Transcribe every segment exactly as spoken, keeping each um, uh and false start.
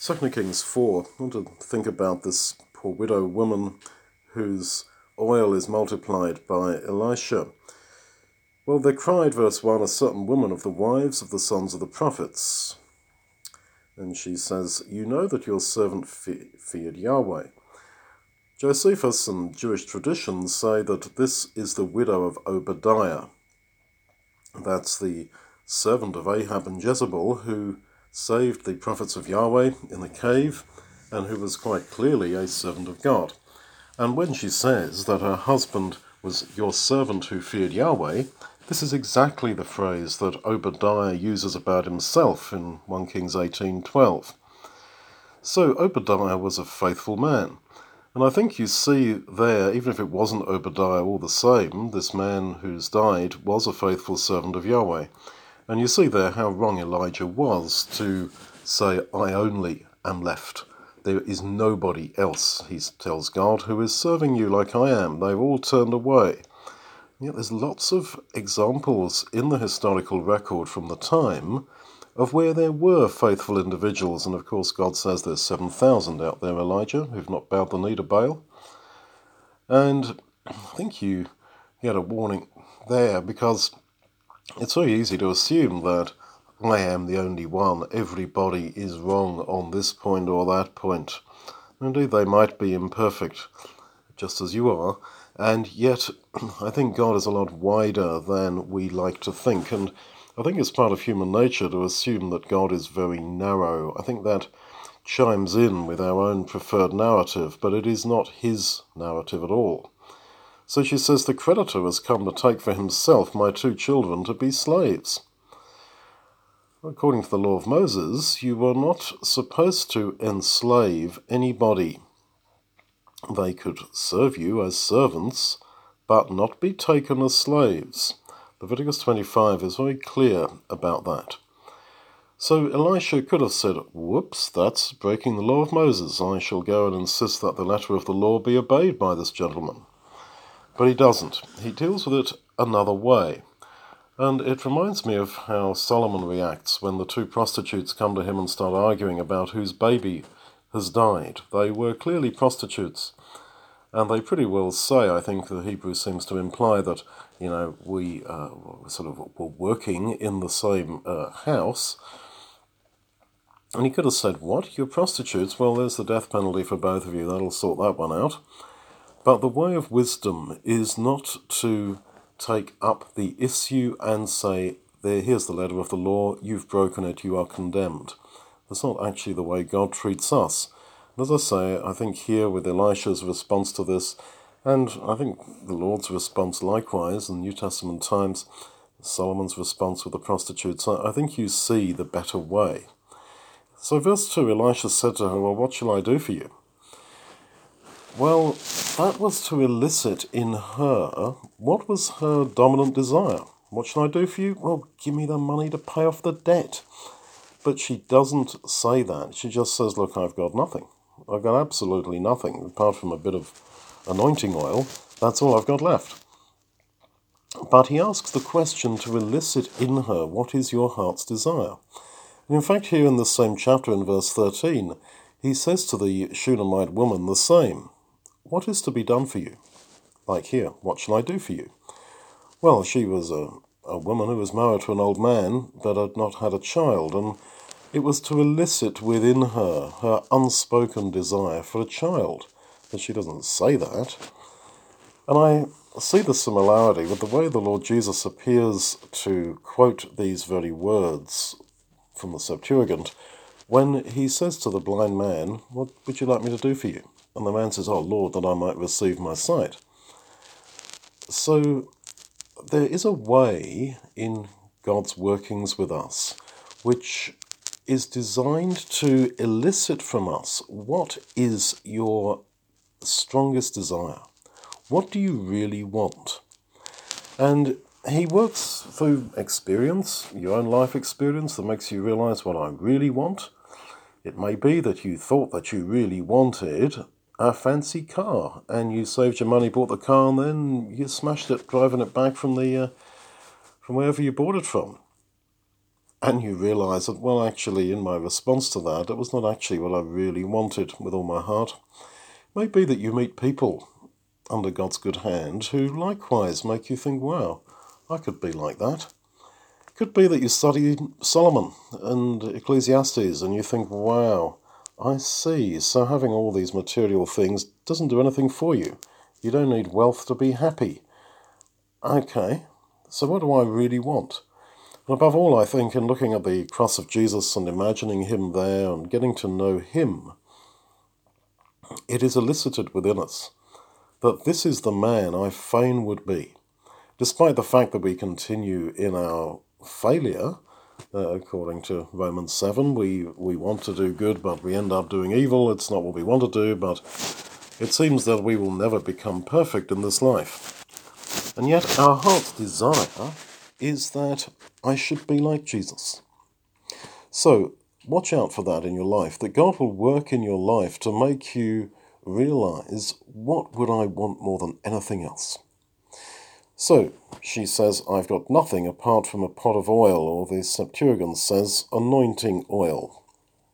Second Kings four, I want to think about this poor widow woman whose oil is multiplied by Elisha. Well, there cried, verse one, a certain woman of the wives of the sons of the prophets. And she says, you know that your servant fe- feared Yahweh. Josephus and Jewish traditions say that this is the widow of Obadiah. That's the servant of Ahab and Jezebel who saved the prophets of Yahweh in the cave and who was quite clearly a servant of God. And when she says that her husband was your servant who feared Yahweh, this is exactly the phrase that Obadiah uses about himself in First Kings eighteen twelve. So Obadiah was a faithful man. And I think you see there, even if it wasn't Obadiah all the same, this man who's died was a faithful servant of Yahweh. And you see there how wrong Elijah was to say, I only am left. There is nobody else, he tells God, who is serving you like I am. They've all turned away. And yet there's lots of examples in the historical record from the time of where there were faithful individuals. And of course God says there's seven thousand out there, Elijah, who've not bowed the knee to Baal. And I think you get a warning there, because it's very easy to assume that I am the only one. Everybody is wrong on this point or that point. Indeed, they might be imperfect, just as you are. And yet, I think God is a lot wider than we like to think. And I think it's part of human nature to assume that God is very narrow. I think that chimes in with our own preferred narrative, but it is not his narrative at all. So she says, the creditor has come to take for himself my two children to be slaves. According to the law of Moses, you were not supposed to enslave anybody. They could serve you as servants, but not be taken as slaves. Leviticus twenty-five is very clear about that. So Elisha could have said, whoops, that's breaking the law of Moses. I shall go and insist that the letter of the law be obeyed by this gentleman. But he doesn't. He deals with it another way. And it reminds me of how Solomon reacts when the two prostitutes come to him and start arguing about whose baby has died. They were clearly prostitutes. And they pretty well say, I think the Hebrew seems to imply that, you know, we uh, sort of were working in the same uh, house. And he could have said, what, you're prostitutes? Well, there's the death penalty for both of you. That'll sort that one out. But the way of wisdom is not to take up the issue and say, there, here's the letter of the law, you've broken it, you are condemned. That's not actually the way God treats us. And as I say, I think here with Elisha's response to this, and I think the Lord's response likewise in New Testament times, Solomon's response with the prostitutes, I think you see the better way. So verse two, Elisha said to her, well, what shall I do for you? Well, that was to elicit in her, what was her dominant desire? What shall I do for you? Well, give me the money to pay off the debt. But she doesn't say that. She just says, look, I've got nothing. I've got absolutely nothing, apart from a bit of anointing oil. That's all I've got left. But he asks the question to elicit in her, what is your heart's desire? And in fact, here in this same chapter in verse thirteen, he says to the Shunammite woman the same. What is to be done for you? Like here, what shall I do for you? Well, she was a, a woman who was married to an old man but had not had a child, and it was to elicit within her her unspoken desire for a child. But she doesn't say that. And I see the similarity with the way the Lord Jesus appears to quote these very words from the Septuagint when he says to the blind man, what would you like me to do for you? And the man says, oh, Lord, that I might receive my sight. So there is a way in God's workings with us which is designed to elicit from us what is your strongest desire. What do you really want? And he works through experience, your own life experience, that makes you realize what I really want. It may be that you thought that you really wanted a fancy car, and you saved your money, bought the car, and then you smashed it driving it back from the uh, from wherever you bought it from. and you realise that, well, actually, in my response to that, it was not actually what I really wanted with all my heart. It may be that you meet people under God's good hand who likewise make you think, wow, I could be like that. It could be that you study Solomon and Ecclesiastes and you think, wow, I see, so having all these material things doesn't do anything for you. You don't need wealth to be happy. Okay, so what do I really want? And above all, I think, in looking at the cross of Jesus and imagining him there and getting to know him, it is elicited within us that this is the man I fain would be. Despite the fact that we continue in our failure, uh, according to Romans seven, we, we want to do good, but we end up doing evil. It's not what we want to do, but it seems that we will never become perfect in this life. And yet our heart's desire is that I should be like Jesus. So watch out for that in your life, that God will work in your life to make you realize, what would I want more than anything else? So she says, I've got nothing apart from a pot of oil, or the Septuagint says anointing oil.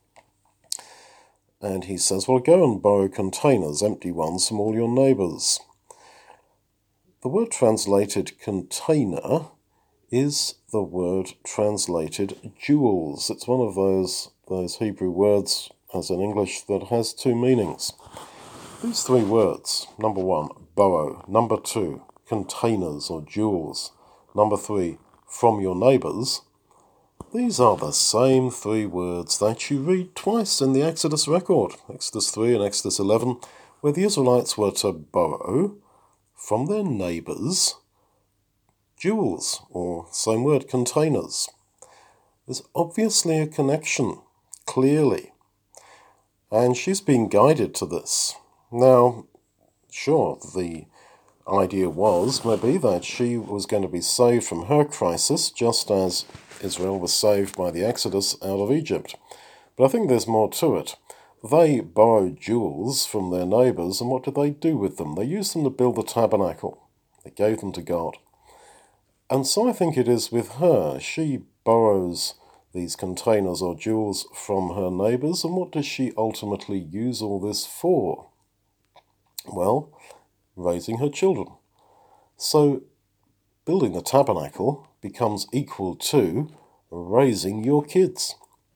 And he says, well, go and borrow containers, empty ones, from all your neighbours. The word translated container is the word translated jewels. It's one of those, those Hebrew words, as in English, that has two meanings. These three words, number one, borrow, number two, containers or jewels, number three, from your neighbours, these are the same three words that you read twice in the Exodus record, Exodus three and Exodus eleven, where the Israelites were to borrow from their neighbours jewels, or same word, containers. There's obviously a connection, clearly, and she's being guided to this. Now, sure, the idea was maybe that she was going to be saved from her crisis, just as Israel was saved by the Exodus out of Egypt. But I think there's more to it. They borrowed jewels from their neighbours, and what did they do with them? They used them to build the tabernacle. They gave them to God. And so I think it is with her. She borrows these containers or jewels from her neighbours, and what does she ultimately use all this for? Well, raising her children. So building the tabernacle becomes equal to raising your kids.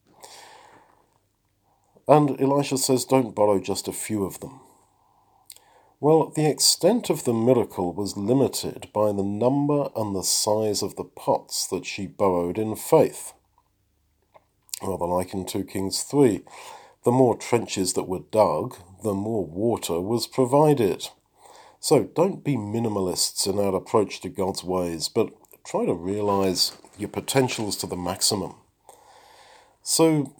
And Elisha says, don't borrow just a few of them. Well, the extent of the miracle was limited by the number and the size of the pots that she borrowed in faith. Rather like in two Kings three, the more trenches that were dug, the more water was provided. So don't be minimalists in our approach to God's ways, but try to realize your potentials to the maximum. So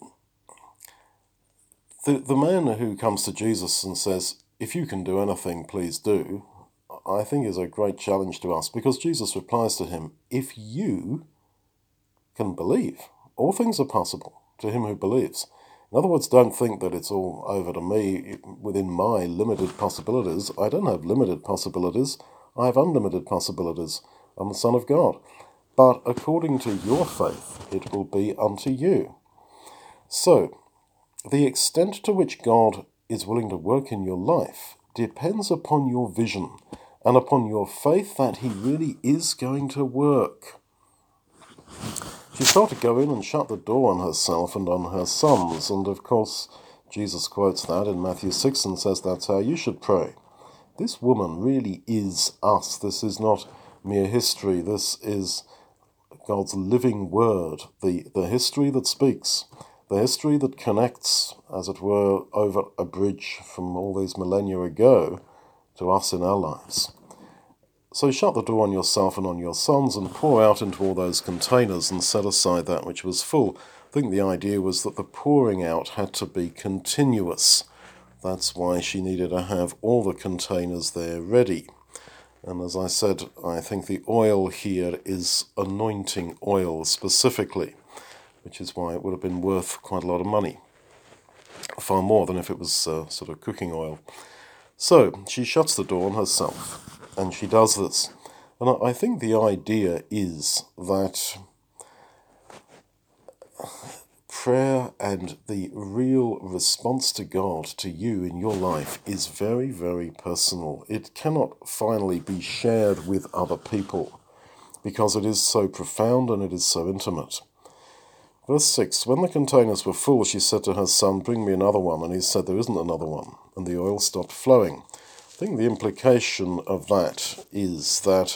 the, the man who comes to Jesus and says, if you can do anything, please do, I think is a great challenge to us, because Jesus replies to him, if you can believe, all things are possible to him who believes. In other words, don't think that it's all over to me within my limited possibilities. I don't have limited possibilities. I have unlimited possibilities. I'm the Son of God. But according to your faith, it will be unto you. So, the extent to which God is willing to work in your life depends upon your vision and upon your faith that he really is going to work. She's got to go in and shut the door on herself and on her sons, and of course Jesus quotes that in Matthew six and says that's how you should pray. This woman really is us. This is not mere history. This is God's living word, the, the history that speaks, the history that connects, as it were, over a bridge from all these millennia ago to us in our lives. So shut the door on yourself and on your sons and pour out into all those containers and set aside that which was full. I think the idea was that the pouring out had to be continuous. That's why she needed to have all the containers there ready. And as I said, I think the oil here is anointing oil specifically, which is why it would have been worth quite a lot of money. Far more than if it was uh, sort of cooking oil. So she shuts the door on herself. And she does this. And I think the idea is that prayer and the real response to God to you in your life is very, very personal. It cannot finally be shared with other people because it is so profound and it is so intimate. Verse six, when the containers were full, she said to her son, bring me another one. And he said, there isn't another one. And the oil stopped flowing. I think the implication of that is that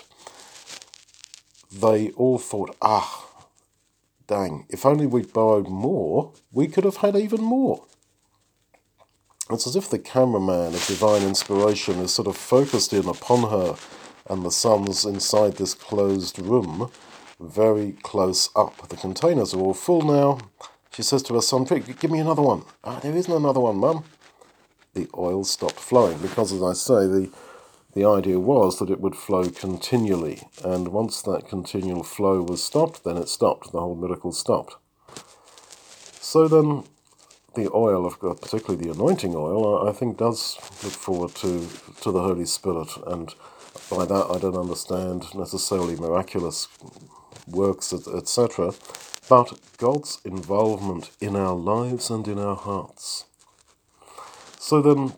they all thought, ah, dang, if only we'd borrowed more, we could have had even more. It's as if the cameraman of divine inspiration is sort of focused in upon her and the son's inside this closed room, very close up. The containers are all full now. She says to her son, give me another one. Ah, there isn't another one, Mum. The oil stopped flowing because, as I say, the, the idea was that it would flow continually. And once that continual flow was stopped, then it stopped. The whole miracle stopped. So then the oil, of particularly the anointing oil, I think does look forward to, to the Holy Spirit. And by that I don't understand necessarily miraculous works, et cetera, but God's involvement in our lives and in our hearts. So then,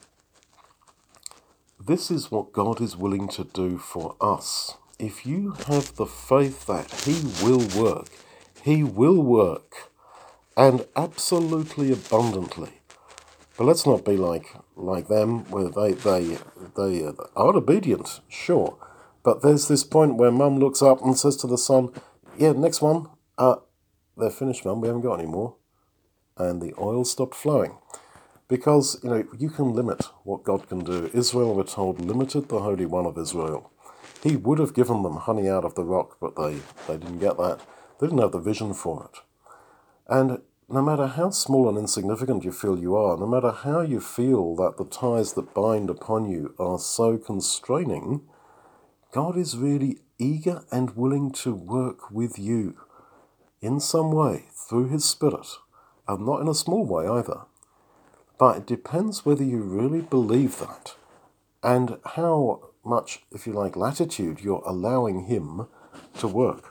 this is what God is willing to do for us. If you have the faith that He will work, He will work, and absolutely abundantly. But let's not be like like them, where they, they, they are obedient, sure. But there's this point where Mum looks up and says to the son, yeah, next one, uh, they're finished, Mum, we haven't got any more. And the oil stopped flowing. Because, you know, you can limit what God can do. Israel, we're told, limited the Holy One of Israel. He would have given them honey out of the rock, but they, they didn't get that. They didn't have the vision for it. And no matter how small and insignificant you feel you are, no matter how you feel that the ties that bind upon you are so constraining, God is really eager and willing to work with you in some way through His Spirit, and not in a small way either. But it depends whether you really believe that and how much, if you like, latitude you're allowing Him to work.